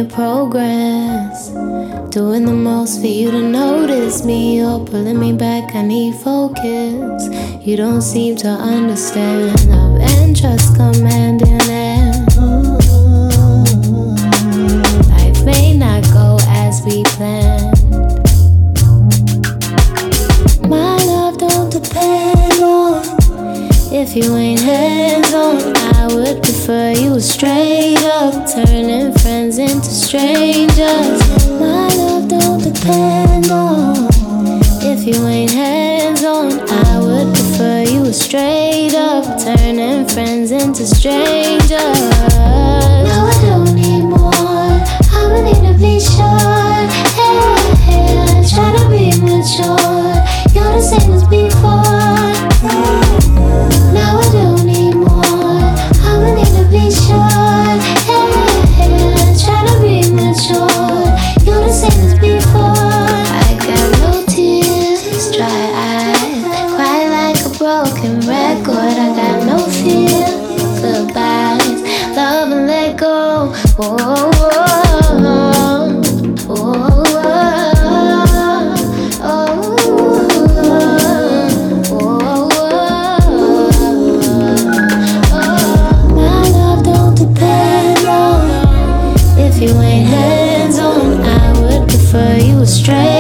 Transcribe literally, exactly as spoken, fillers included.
make progress. Doing the most for you to notice me. You're pulling me back, I need focus. You don't seem to understand. Love and trust commanding it. Life may not go as we planned. My love don't depend on if you ain't hands-on. I would prefer you were straight up, turning friends into strangers. My love don't depend on if you ain't hands-on. I would prefer you were straight up, turning friends into strangers. Now I don't need more, I'ma need to be sure. Hey, hey, try to be mature. You're the same as before. Now I don't need more, I'ma need to be sure. Hey, hey, try to be mature. You're the same as before. I got no tears, dry eyes, cry like a broken record. I got no fear, goodbyes, love and let go. Whoa, whoa, whoa, whoa, whoa, whoa. My love don't depend on if you ain't hands-on. I would prefer you were straight